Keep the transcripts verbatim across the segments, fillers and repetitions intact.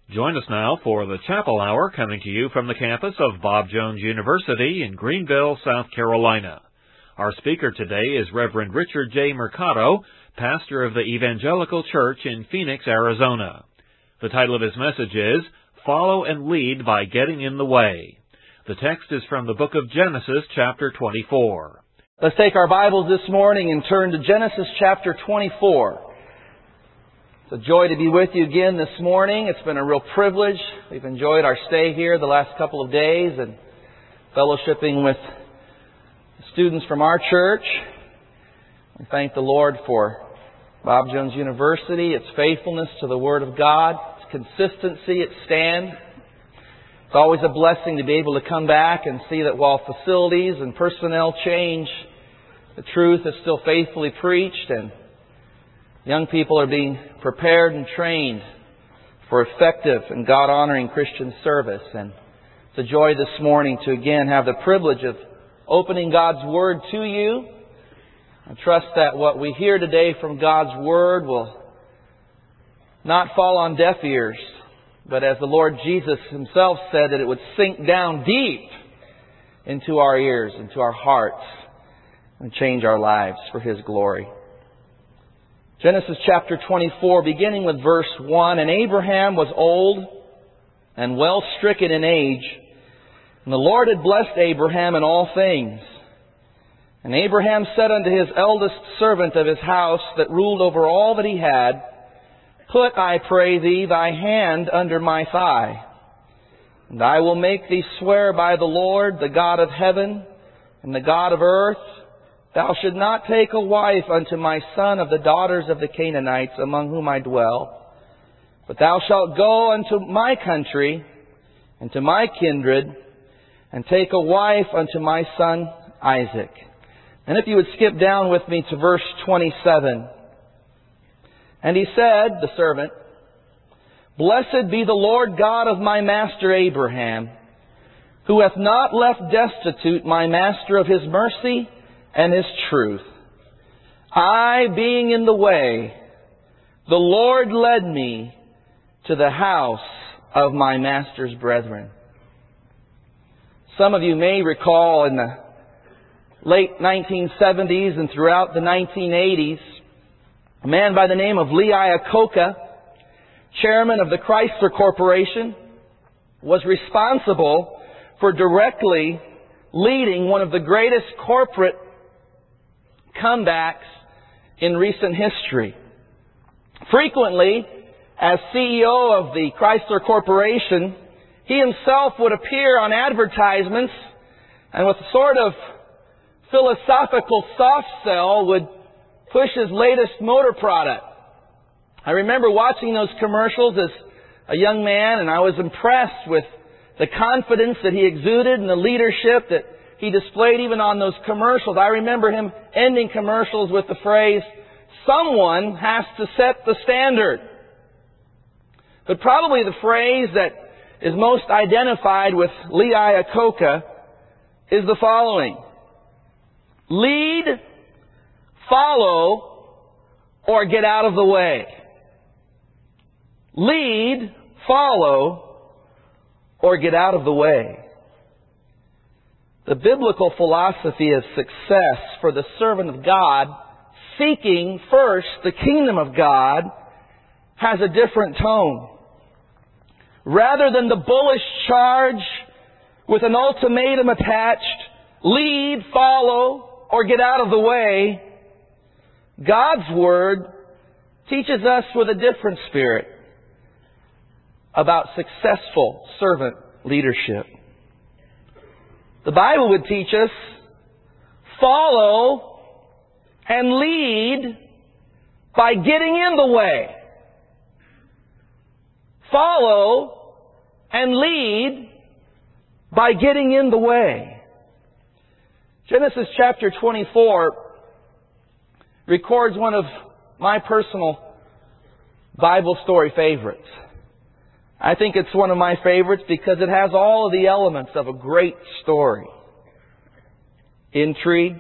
Join us now for the Chapel Hour, coming to you from the campus of Bob Jones University in Greenville, South Carolina. Our speaker today is Reverend Richard J. Mercado, pastor of the Evangelical Church in Phoenix, Arizona. The title of his message is, Follow and Lead by Getting in the Way. The text is from the book of Genesis, chapter twenty-four. Let's take our Bibles this morning and turn to Genesis chapter twenty-four. It's a joy to be with you again this morning. It's been a real privilege. We've enjoyed our stay here the last couple of days and fellowshipping with students from our church. We thank the Lord for Bob Jones University, its faithfulness to the Word of God, its consistency, its stand. It's always a blessing to be able to come back and see that while facilities and personnel change, the truth is still faithfully preached and young people are being prepared and trained for effective and God-honoring Christian service. And it's a joy this morning to again have the privilege of opening God's Word to you. I trust that what we hear today from God's Word will not fall on deaf ears, but as the Lord Jesus Himself said, that it would sink down deep into our ears, into our hearts, and change our lives for His glory. Genesis chapter twenty-four, beginning with verse one, And Abraham was old and well stricken in age, and the Lord had blessed Abraham in all things. And Abraham said unto his eldest servant of his house that ruled over all that he had, Put, I pray thee, thy hand under my thigh, and I will make thee swear by the Lord, the God of heaven and the God of earth, Thou should not take a wife unto my son of the daughters of the Canaanites among whom I dwell, but thou shalt go unto my country and to my kindred, and take a wife unto my son Isaac. And if you would skip down with me to verse twenty-seven. And he said, the servant, Blessed be the Lord God of my master Abraham, who hath not left destitute my master of his mercy and His truth. I, being in the way, the Lord led me to the house of my master's brethren. Some of you may recall in the late nineteen seventies and throughout the nineteen eighties, a man by the name of Lee Iacocca, chairman of the Chrysler Corporation, was responsible for directly leading one of the greatest corporate comebacks in recent history. Frequently, as C E O of the Chrysler Corporation, he himself would appear on advertisements and with a sort of philosophical soft sell would push his latest motor product. I remember watching those commercials as a young man, and I was impressed with the confidence that he exuded and the leadership that he displayed even on those commercials. I remember him ending commercials with the phrase, Someone has to set the standard. But probably the phrase that is most identified with Lee Iacocca is the following: Lead, follow, or get out of the way. Lead, follow, or get out of the way. The biblical philosophy of success for the servant of God, seeking first the kingdom of God, has a different tone. Rather than the bullish charge with an ultimatum attached, lead, follow, or get out of the way, God's Word teaches us with a different spirit about successful servant leadership. The Bible would teach us, follow and lead by getting in the way. Follow and lead by getting in the way. Genesis chapter twenty-four records one of my personal Bible story favorites. I think it's one of my favorites because it has all of the elements of a great story. Intrigue,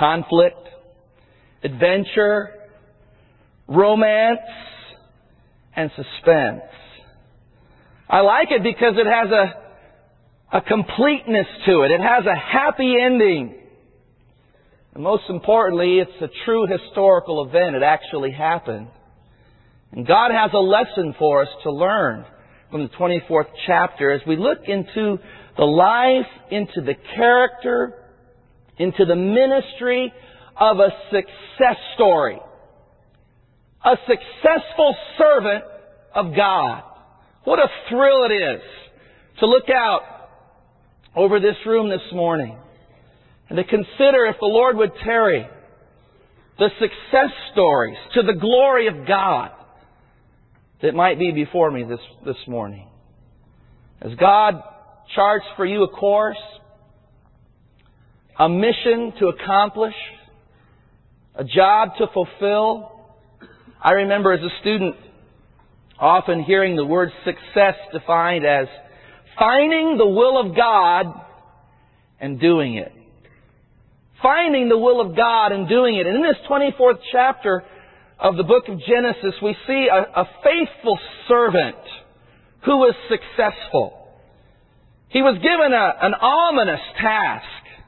conflict, adventure, romance, and suspense. I like it because it has a, a completeness to it. It has a happy ending. And most importantly, it's a true historical event. It actually happened. And God has a lesson for us to learn from the twenty-fourth chapter as we look into the life, into the character, into the ministry of a success story. A successful servant of God. What a thrill it is to look out over this room this morning and to consider, if the Lord would tarry, the success stories to the glory of God that might be before me this, this morning. As God charts for you a course, a mission to accomplish, a job to fulfill. I remember as a student often hearing the word success defined as finding the will of God and doing it. Finding the will of God and doing it. And in this twenty-fourth chapter of the book of Genesis, we see a, a faithful servant who was successful. He was given a, an ominous task.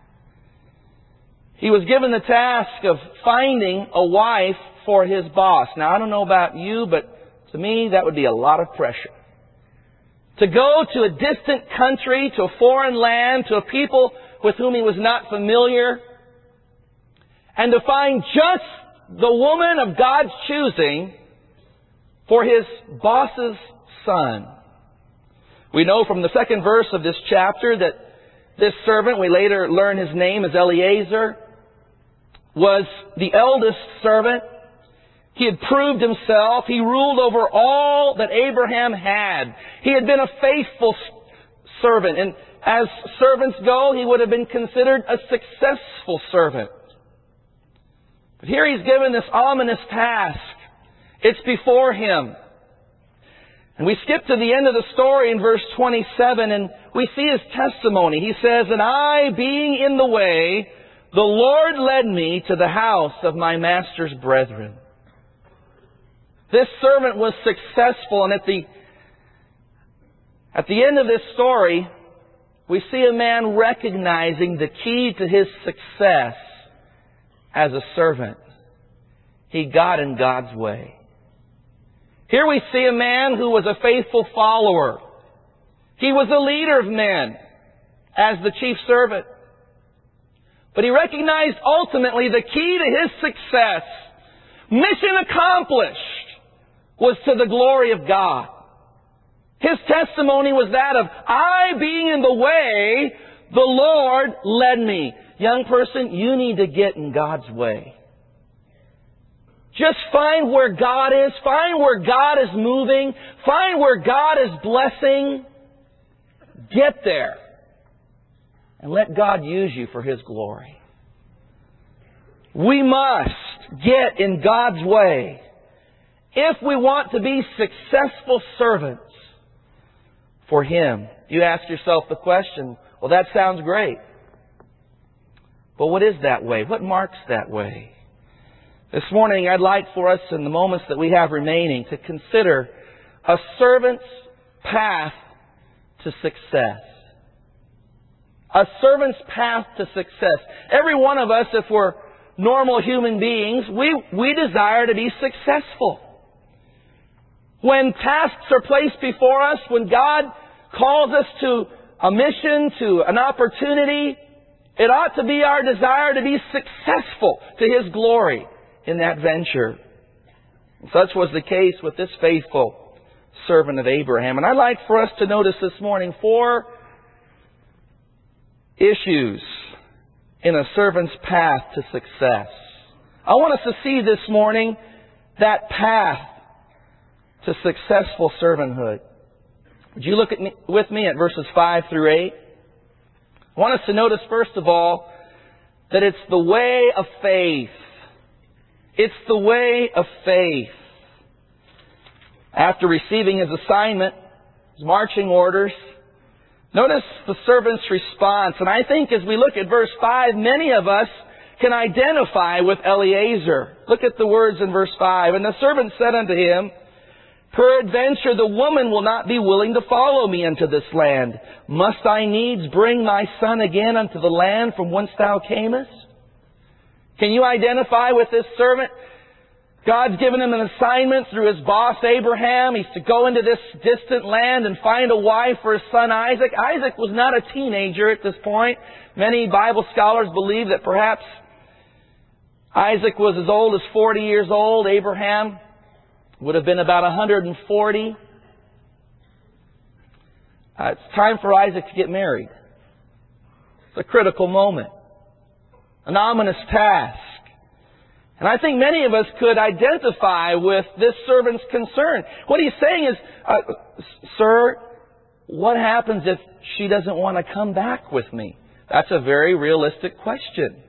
He was given the task of finding a wife for his boss. Now, I don't know about you, but to me, that would be a lot of pressure. To go to a distant country, to a foreign land, to a people with whom he was not familiar, and to find just the woman of God's choosing for his boss's son. We know from the second verse of this chapter that this servant, we later learn his name as Eliezer, was the eldest servant. He had proved himself. He ruled over all that Abraham had. He had been a faithful servant. And as servants go, he would have been considered a successful servant. But here he's given this ominous task. It's before him. And we skip to the end of the story in verse twenty-seven, and we see his testimony. He says, "And I, being in the way, the Lord led me to the house of my master's brethren." This servant was successful, and at the, at the end of this story, we see a man recognizing the key to his success as a servant. He got in God's way. Here we see a man who was a faithful follower. He was a leader of men as the chief servant. But he recognized ultimately the key to his success, mission accomplished, was to the glory of God. His testimony was that of, "I being in the way, the Lord led me." Young person, you need to get in God's way. Just find where God is. Find where God is moving. Find where God is blessing. Get there. And let God use you for His glory. We must get in God's way if we want to be successful servants for Him. You ask yourself the question, well, that sounds great. But what is that way? What marks that way? This morning, I'd like for us, in the moments that we have remaining, to consider a servant's path to success. A servant's path to success. Every one of us, if we're normal human beings, we, we desire to be successful. When tasks are placed before us, when God calls us to a mission, to an opportunity, it ought to be our desire to be successful to His glory in that venture. Such was the case with this faithful servant of Abraham. And I'd like for us to notice this morning four issues in a servant's path to success. I want us to see this morning that path to successful servanthood. Would you look at me, with me at verses five through eight? I want us to notice, first of all, that it's the way of faith. It's the way of faith. After receiving his assignment, his marching orders, notice the servant's response. And I think as we look at verse five, many of us can identify with Eliezer. Look at the words in verse five. "And the servant said unto him, Peradventure the woman will not be willing to follow me unto this land. Must I needs bring my son again unto the land from whence thou camest? Can you identify with this servant? God's given him an assignment through his boss Abraham. He's to go into this distant land and find a wife for his son Isaac. Isaac was not a teenager at this point. Many Bible scholars believe that perhaps Isaac was as old as forty years old. Abraham would have been about one hundred forty. Uh, it's time for Isaac to get married. It's a critical moment. An ominous task. And I think many of us could identify with this servant's concern. What he's saying is, uh, Sir, what happens if she doesn't want to come back with me? That's a very realistic question.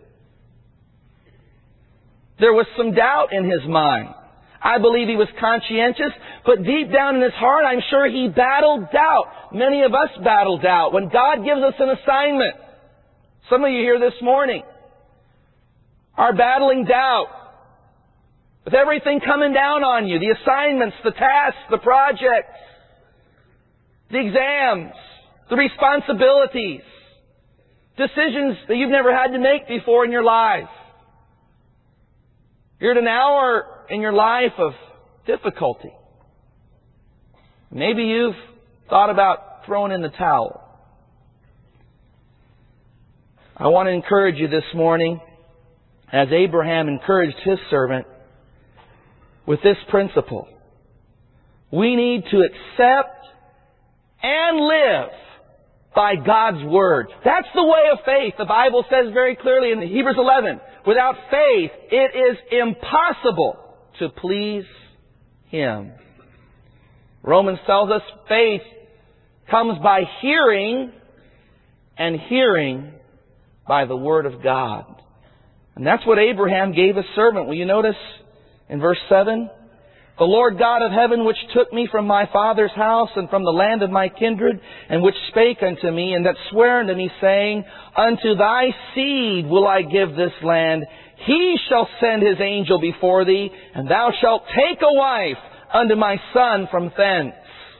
There was some doubt in his mind. I believe he was conscientious, but deep down in his heart, I'm sure he battled doubt. Many of us battle doubt when God gives us an assignment. Some of you here this morning are battling doubt. With everything coming down on you, the assignments, the tasks, the projects, the exams, the responsibilities, decisions that you've never had to make before in your life. You're at an hour in your life of difficulty. Maybe you've thought about throwing in the towel. I want to encourage you this morning, as Abraham encouraged his servant, with this principle. We need to accept and live by God's Word. That's the way of faith. The Bible says very clearly in Hebrews eleven, without faith it is impossible to please Him. Romans tells us faith comes by hearing, and hearing by the Word of God. And that's what Abraham gave his servant. Will you notice in verse seven? The Lord God of heaven, which took me from my father's house and from the land of my kindred, and which spake unto me, and that sware unto me, saying, Unto thy seed will I give this land. He shall send His angel before thee, and thou shalt take a wife unto my son from thence.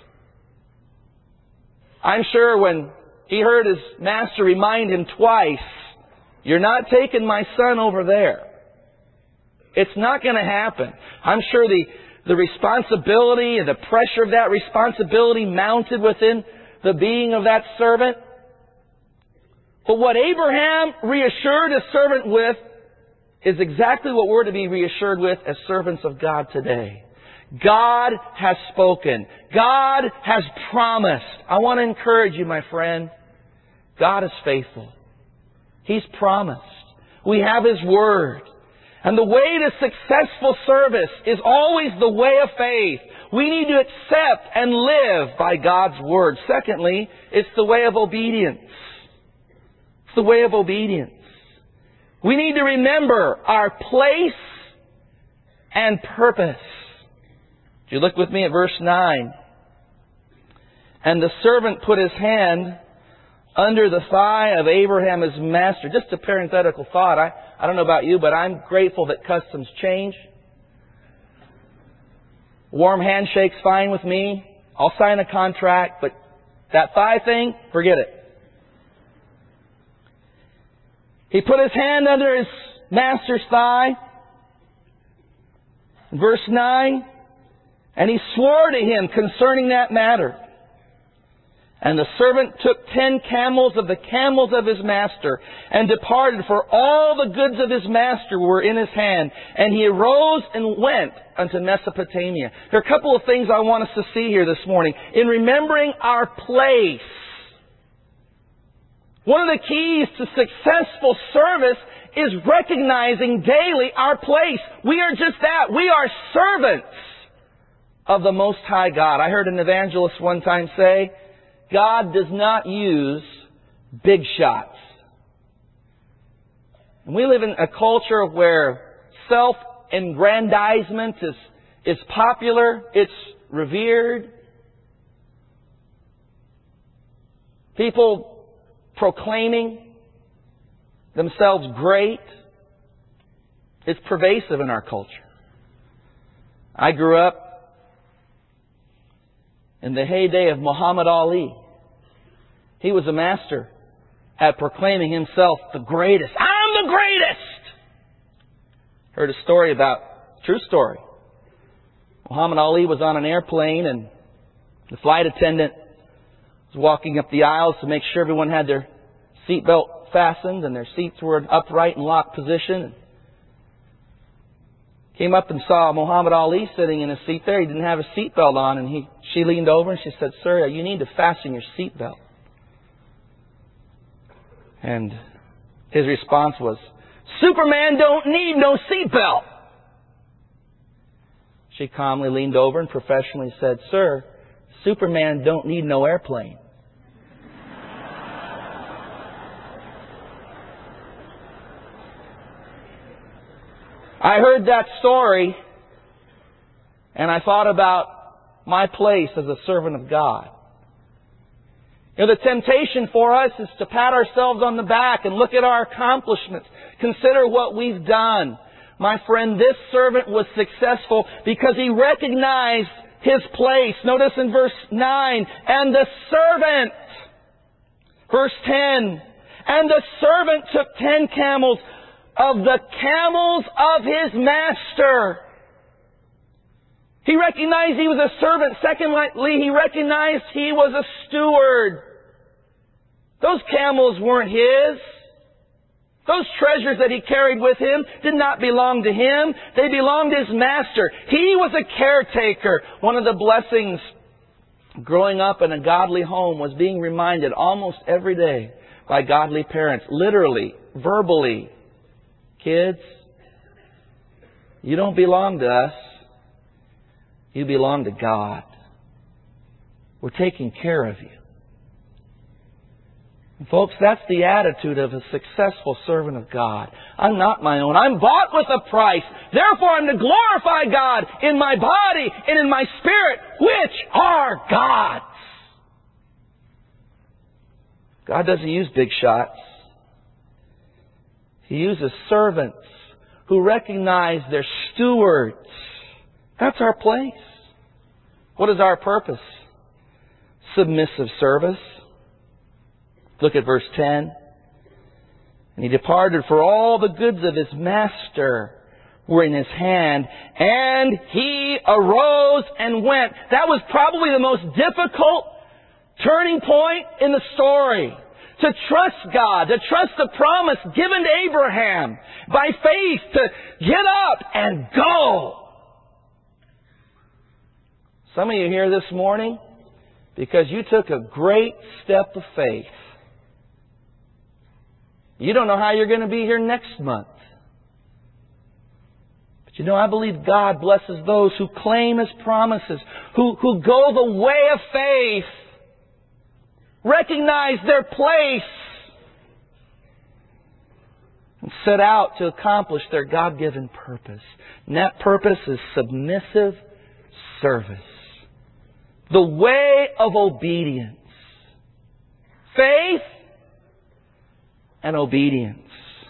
I'm sure when he heard his master remind him twice, you're not taking my son over there. It's not going to happen. I'm sure the, the responsibility and the pressure of that responsibility mounted within the being of that servant. But what Abraham reassured his servant with is exactly what we're to be reassured with as servants of God today. God has spoken. God has promised. I want to encourage you, my friend. God is faithful. He's promised. We have His Word. And the way to successful service is always the way of faith. We need to accept and live by God's Word. Secondly, it's the way of obedience. It's the way of obedience. We need to remember our place and purpose. If you look with me at verse nine. And the servant put his hand under the thigh of Abraham his master. Just a parenthetical thought. I, I don't know about you, but I'm grateful that customs change. Warm handshake's fine with me. I'll sign a contract, but that thigh thing, forget it. He put his hand under his master's thigh. Verse nine. And he swore to him concerning that matter. And the servant took ten camels of the camels of his master, and departed, for all the goods of his master were in his hand. And he arose and went unto Mesopotamia. There are a couple of things I want us to see here this morning. In remembering our place, one of the keys to successful service is recognizing daily our place. We are just that. We are servants of the Most High God. I heard an evangelist one time say, God does not use big shots. And we live in a culture where self-aggrandizement is, is popular. It's revered. People proclaiming themselves great. It's pervasive in our culture. I grew up in the heyday of Muhammad Ali. He was a master at proclaiming himself the greatest. I'm the greatest! Heard a story about, true story. Muhammad Ali was on an airplane and the flight attendant was walking up the aisles to make sure everyone had their seatbelt fastened and their seats were in upright and locked position. Came up and saw Muhammad Ali sitting in his seat there. He didn't have a seatbelt on, and he she leaned over and she said, "Sir, you need to fasten your seatbelt." And his response was, "Superman don't need no seatbelt." She calmly leaned over and professionally said, "Sir, Superman don't need no airplane." I heard that story and I thought about my place as a servant of God. You know, the temptation for us is to pat ourselves on the back and look at our accomplishments. Consider what we've done. My friend, this servant was successful because he recognized his place. Notice in verse nine, and the servant, verse ten, and the servant took ten camels of the camels of his master. He recognized he was a servant. Secondly, he recognized he was a steward. Those camels weren't his. Those treasures that he carried with him did not belong to him. They belonged to his master. He was a caretaker. One of the blessings growing up in a godly home was being reminded almost every day by godly parents, literally, verbally, "Kids, you don't belong to us. You belong to God. We're taking care of you." And folks, that's the attitude of a successful servant of God. I'm not my own. I'm bought with a price. Therefore, I'm to glorify God in my body and in my spirit, which are God's. God doesn't use big shots. He uses servants who recognize they're stewards. That's our place. What is our purpose? Submissive service. Look at verse ten. And he departed, for all the goods of his master were in his hand, and he arose and went. That was probably the most difficult turning point in the story. To trust God, to trust the promise given to Abraham by faith, to get up and go. Some of you here this morning, because you took a great step of faith. You don't know how you're going to be here next month. But you know, I believe God blesses those who claim His promises, who, who go the way of faith. Recognize their place and set out to accomplish their God-given purpose. And that purpose is submissive service. The way of obedience. Faith and obedience.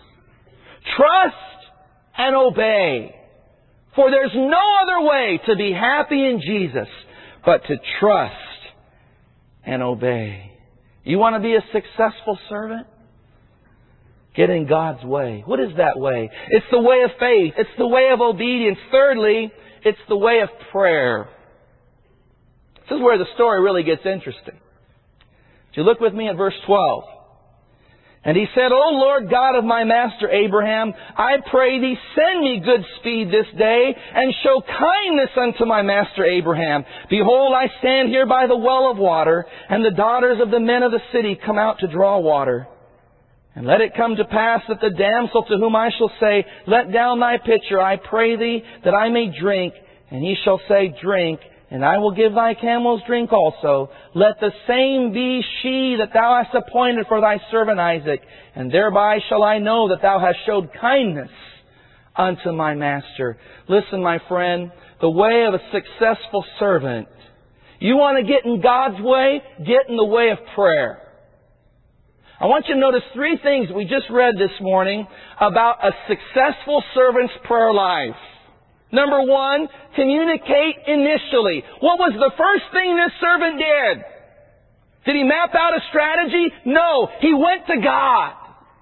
Trust and obey. For there's no other way to be happy in Jesus but to trust and obey. You want to be a successful servant? Get in God's way. What is that way? It's the way of faith. It's the way of obedience. Thirdly, it's the way of prayer. This is where the story really gets interesting. If you look with me at verse twelve. And he said, O Lord God of my master Abraham, I pray thee, send me good speed this day, and show kindness unto my master Abraham. Behold, I stand here by the well of water, and the daughters of the men of the city come out to draw water. And let it come to pass that the damsel to whom I shall say, Let down thy pitcher, I pray thee, that I may drink. And he shall say, Drink. And I will give thy camels drink also. Let the same be she that thou hast appointed for thy servant Isaac. And thereby shall I know that thou hast showed kindness unto my master. Listen, my friend, the way of a successful servant. You want to get in God's way? Get in the way of prayer. I want you to notice three things we just read this morning about a successful servant's prayer life. Number one, communicate initially. What was the first thing this servant did? Did he map out a strategy? No, he went to God.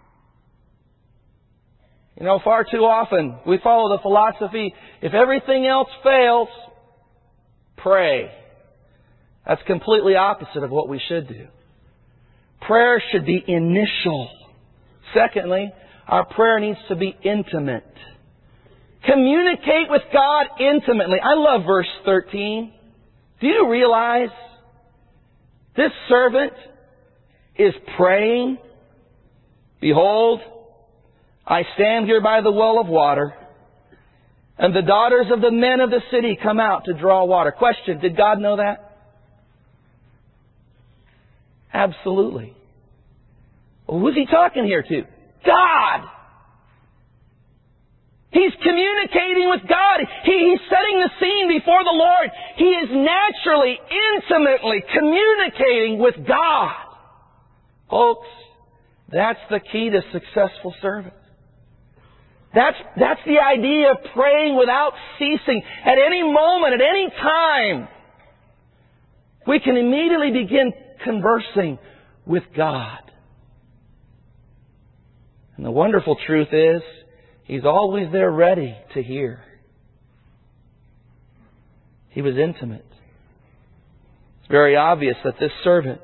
You know, far too often we follow the philosophy, if everything else fails, pray. That's completely opposite of what we should do. Prayer should be initial. Secondly, our prayer needs to be intimate. Communicate with God intimately. I love verse thirteen. Do you realize this servant is praying? Behold, I stand here by the well of water, and the daughters of the men of the city come out to draw water. Question, did God know that? Absolutely. Well, who's He talking here to? God! He's communicating with God. He, he's setting the scene before the Lord. He is naturally, intimately communicating with God. Folks, that's the key to successful service. That's, that's the idea of praying without ceasing. At any moment, at any time, we can immediately begin conversing with God. And the wonderful truth is, He's always there ready to hear. He was intimate. It's very obvious that this servant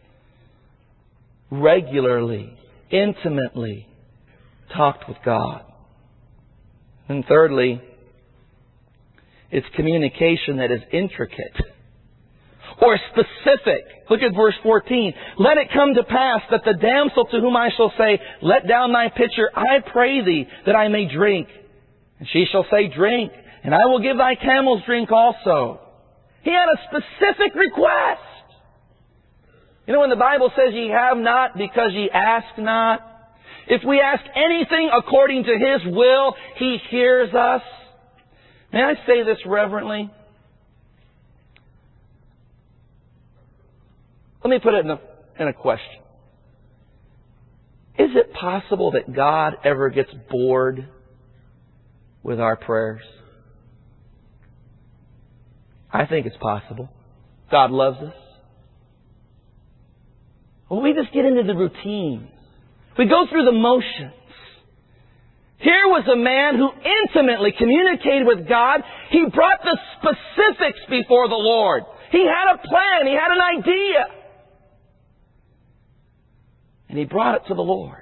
regularly, intimately talked with God. And thirdly, it's communication that is intricate or specific. Look at verse fourteen. Let it come to pass that the damsel to whom I shall say, let down thy pitcher, I pray thee, that I may drink. And she shall say, drink, and I will give thy camels drink also. He had a specific request. You know, when the Bible says ye have not because ye ask not, if we ask anything according to His will, He hears us. May I say this reverently? Let me put it in a, in a question. Is it possible that God ever gets bored with our prayers? I think it's possible. God loves us. Well, we just get into the routine. We go through the motions. Here was a man who intimately communicated with God. He brought the specifics before the Lord. He had a plan. He had an idea. And he brought it to the Lord.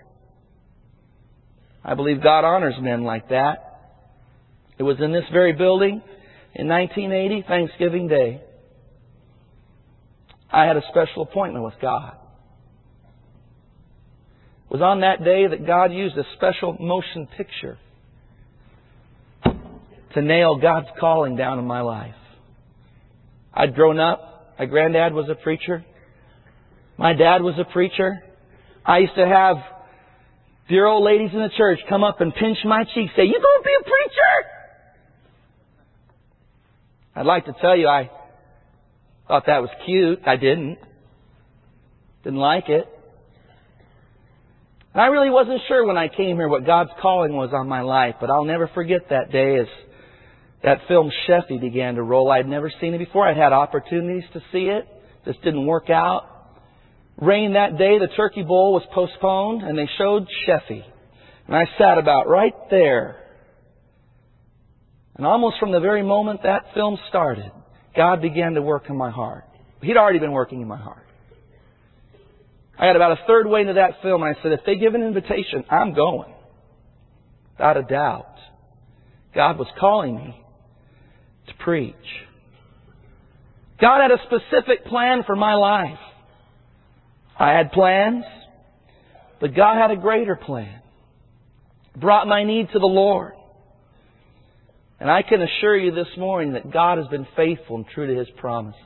I believe God honors men like that. It was in this very building in nineteen eighty, Thanksgiving Day. I had a special appointment with God. It was on that day that God used a special motion picture to nail God's calling down in my life. I'd grown up. My granddad was a preacher. My dad was a preacher. I used to have dear old ladies in the church come up and pinch my cheek, say, you going to be a preacher? I'd like to tell you I thought that was cute. I didn't. Didn't like it. And I really wasn't sure when I came here what God's calling was on my life, but I'll never forget that day as that film Sheffy began to roll. I'd never seen it before. I'd had opportunities to see it. Just didn't work out. Rained that day, the turkey bowl was postponed, and they showed Sheffy. And I sat about right there. And almost from the very moment that film started, God began to work in my heart. He'd already been working in my heart. I got about a third way into that film, and I said, if they give an invitation, I'm going. Without a doubt. God was calling me to preach. God had a specific plan for my life. I had plans, but God had a greater plan. Brought my need to the Lord. And I can assure you this morning that God has been faithful and true to His promises,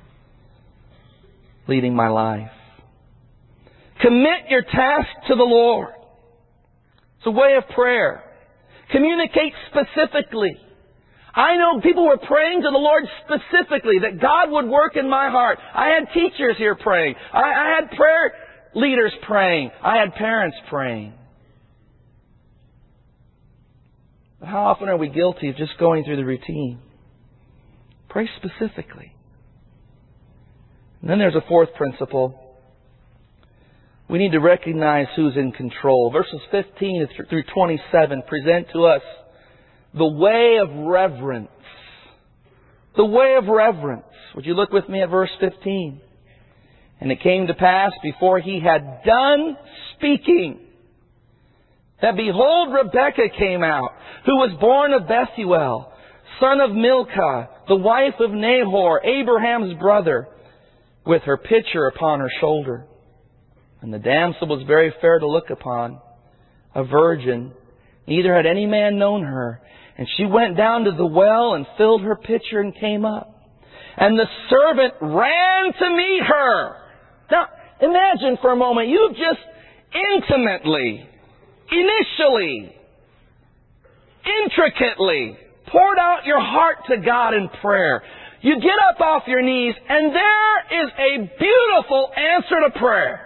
leading my life. Commit your task to the Lord. It's a way of prayer. Communicate specifically. I know people were praying to the Lord specifically that God would work in my heart. I had teachers here praying. I, I had prayer leaders praying. I had parents praying. But how often are we guilty of just going through the routine? Pray specifically. And then there's a fourth principle. We need to recognize who's in control. Verses fifteen through twenty-seven present to us the way of reverence. The way of reverence. Would you look with me at verse fifteen? And it came to pass before he had done speaking, that behold, Rebekah came out, who was born of Bethuel, son of Milcah, the wife of Nahor, Abraham's brother, with her pitcher upon her shoulder. And the damsel was very fair to look upon, a virgin. Neither had any man known her. And she went down to the well and filled her pitcher and came up. And the servant ran to meet her. Now, imagine for a moment, you've just intimately, initially, intricately poured out your heart to God in prayer. You get up off your knees and there is a beautiful answer to prayer.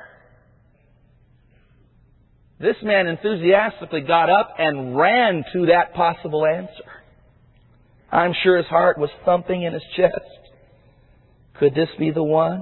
This man enthusiastically got up and ran to that possible answer. I'm sure his heart was thumping in his chest. Could this be the one?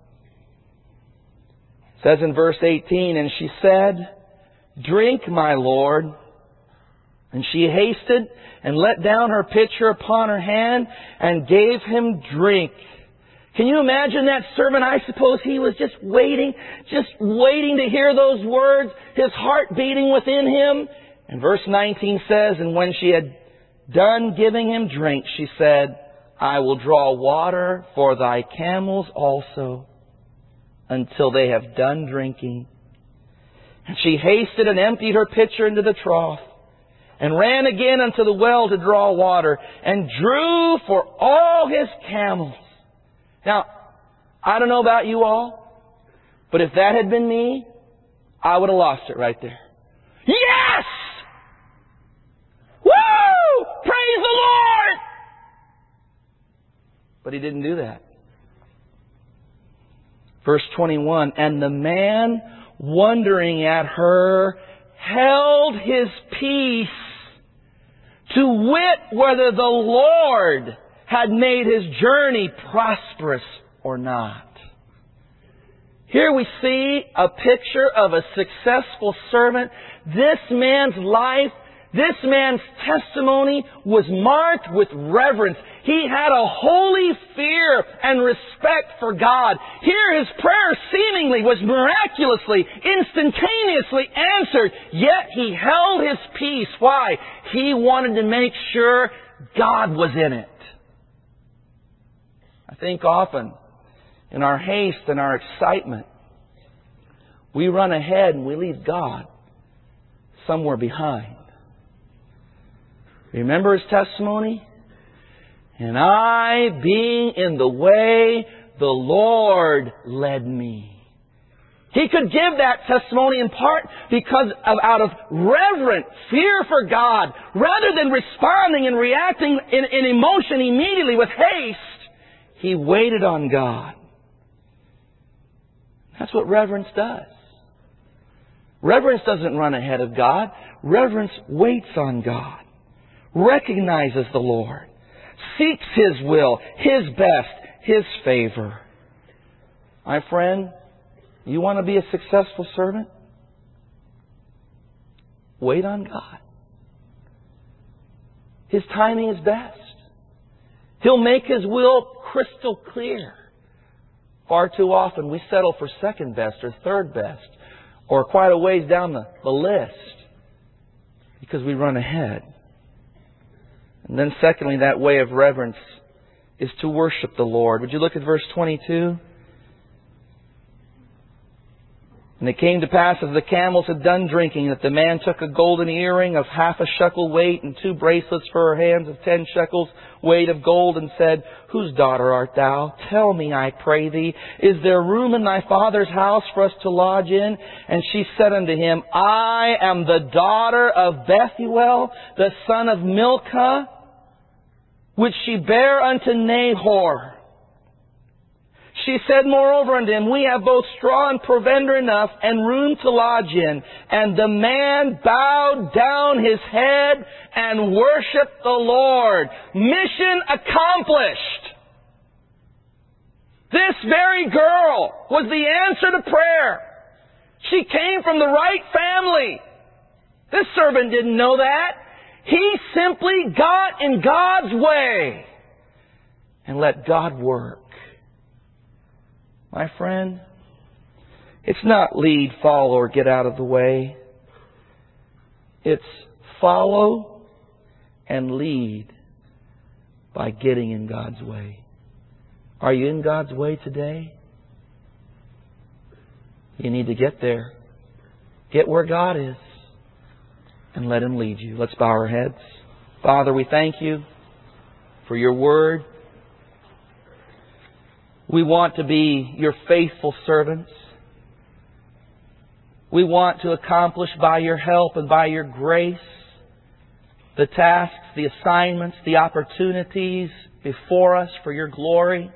It says in verse eighteen, and she said, drink, my lord. And she hasted and let down her pitcher upon her hand and gave him drink. Can you imagine that servant? I suppose he was just waiting, just waiting to hear those words, his heart beating within him. And verse nineteen says, and when she had done giving him drink, she said, I will draw water for thy camels also, until they have done drinking. And she hasted and emptied her pitcher into the trough, and ran again unto the well to draw water, and drew for all his camels. Now, I don't know about you all, but if that had been me, I would have lost it right there. Yes! Woo! Praise the Lord! But he didn't do that. Verse twenty-one, and the man, wondering at her, held his peace, to wit whether the Lord had made his journey prosperous or not. Here we see a picture of a successful servant. This man's life, this man's testimony was marked with reverence. He had a holy fear and respect for God. Here his prayer seemingly was miraculously, instantaneously answered, yet he held his peace. Why? He wanted to make sure God was in it. I think often, in our haste and our excitement, we run ahead and we leave God somewhere behind. Remember his testimony? And I, being in the way, the Lord led me. He could give that testimony in part because of out of reverent fear for God, rather than responding and reacting in, in emotion immediately with haste. He waited on God. That's what reverence does. Reverence doesn't run ahead of God. Reverence waits on God, recognizes the Lord, seeks His will, His best, His favor. My friend, you want to be a successful servant? Wait on God. His timing is best. He'll make His will crystal clear. Far too often we settle for second best or third best or quite a ways down the, the list because we run ahead. And then secondly, that way of reverence is to worship the Lord. Would you look at verse twenty-two? And it came to pass, as the camels had done drinking, that the man took a golden earring of half a shekel weight and two bracelets for her hands of ten shekels weight of gold, and said, Whose daughter art thou? Tell me, I pray thee, is there room in thy father's house for us to lodge in? And she said unto him, I am the daughter of Bethuel, the son of Milcah, which she bare unto Nahor. She said moreover unto him, We have both straw and provender enough, and room to lodge in. And the man bowed down his head and worshipped the Lord. Mission accomplished. This very girl was the answer to prayer. She came from the right family. This servant didn't know that. He simply got in God's way and let God work. My friend, it's not lead, follow, or get out of the way. It's follow and lead by getting in God's way. Are you in God's way today? You need to get there. Get where God is and let Him lead you. Let's bow our heads. Father, we thank You for Your Word. We want to be Your faithful servants. We want to accomplish by Your help and by Your grace the tasks, the assignments, the opportunities before us for Your glory.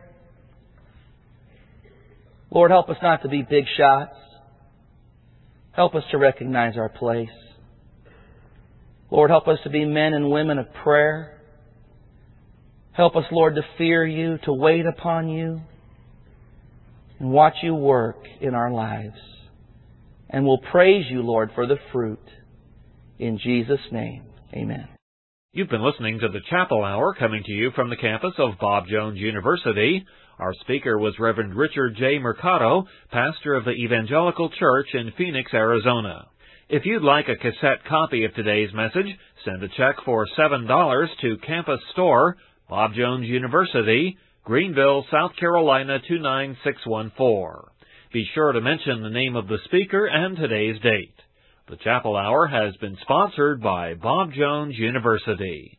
Lord, help us not to be big shots. Help us to recognize our place. Lord, help us to be men and women of prayer. Help us, Lord, to fear You, to wait upon You, and watch You work in our lives. And we'll praise You, Lord, for the fruit. In Jesus' name, amen. You've been listening to the Chapel Hour coming to you from the campus of Bob Jones University. Our speaker was Reverend Richard J. Mercado, pastor of the Evangelical Church in Phoenix, Arizona. If you'd like a cassette copy of today's message, send a check for seven dollars to Campus Store, Bob Jones University, Greenville, South Carolina two nine six one four. Be sure to mention the name of the speaker and today's date. The Chapel Hour has been sponsored by Bob Jones University.